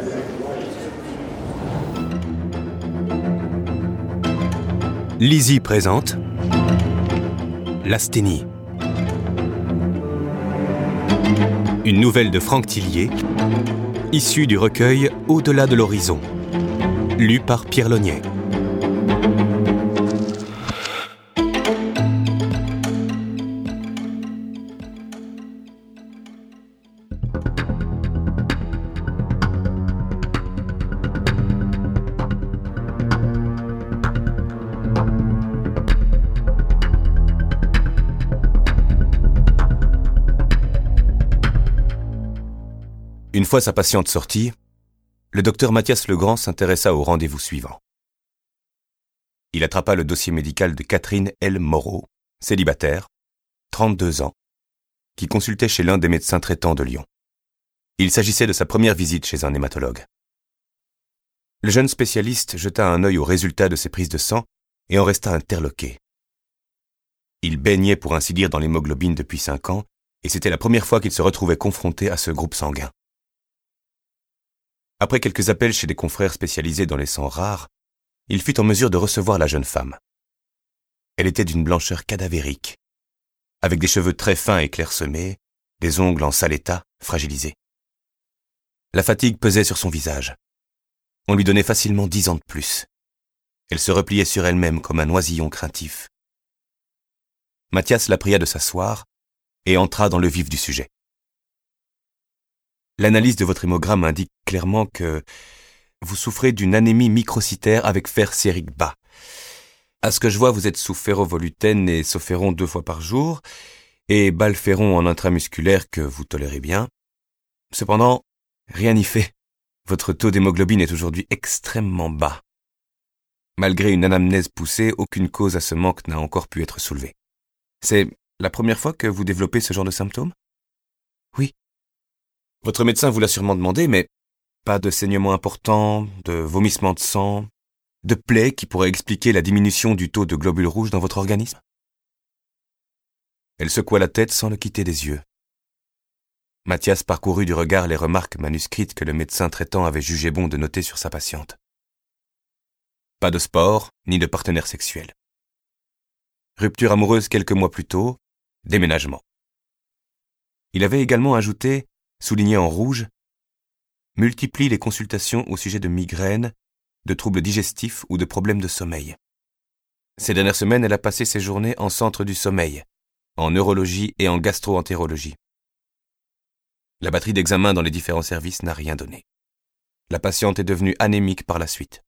Lizzie présente l'asthénie. Une nouvelle de Franck Tillier, issue du recueil Au-delà de l'horizon, lu par Pierre Launier. Une fois sa patiente sortie, le docteur Mathias Legrand s'intéressa au rendez-vous suivant. Il attrapa le dossier médical de Catherine L. Moreau, célibataire, 32 ans, qui consultait chez l'un des médecins traitants de Lyon. Il s'agissait de sa première visite chez un hématologue. Le jeune spécialiste jeta un œil aux résultats de ses prises de sang et en resta interloqué. Il baignait pour ainsi dire dans l'hémoglobine depuis 5 ans et c'était la première fois qu'il se retrouvait confronté à ce groupe sanguin. Après quelques appels chez des confrères spécialisés dans les sangs rares, il fut en mesure de recevoir la jeune femme. Elle était d'une blancheur cadavérique, avec des cheveux très fins et clairsemés, des ongles en sale état, fragilisés. La fatigue pesait sur son visage. On lui donnait facilement 10 ans de plus. Elle se repliait sur elle-même comme un oisillon craintif. Mathias la pria de s'asseoir et entra dans le vif du sujet. L'analyse de votre hémogramme indique clairement que vous souffrez d'une anémie microcytaire avec fer sérique bas. À ce que je vois, vous êtes sous ferrovolutène et sophéron 2 fois par jour, et balféron en intramusculaire que vous tolérez bien. Cependant, rien n'y fait. Votre taux d'hémoglobine est aujourd'hui extrêmement bas. Malgré une anamnèse poussée, aucune cause à ce manque n'a encore pu être soulevée. C'est la première fois que vous développez ce genre de symptômes ? Oui. Votre médecin vous l'a sûrement demandé, mais pas de saignement important, de vomissement de sang, de plaies qui pourraient expliquer la diminution du taux de globules rouges dans votre organisme ? Elle secoua la tête sans le quitter des yeux. Mathias parcourut du regard les remarques manuscrites que le médecin traitant avait jugé bon de noter sur sa patiente. Pas de sport, ni de partenaire sexuel. Rupture amoureuse quelques mois plus tôt, déménagement. Il avait également ajouté, souligné en rouge, multiplie les consultations au sujet de migraines, de troubles digestifs ou de problèmes de sommeil. Ces dernières semaines, elle a passé ses journées en centre du sommeil, en neurologie et en gastro-entérologie. La batterie d'examens dans les différents services n'a rien donné. La patiente est devenue anémique par la suite.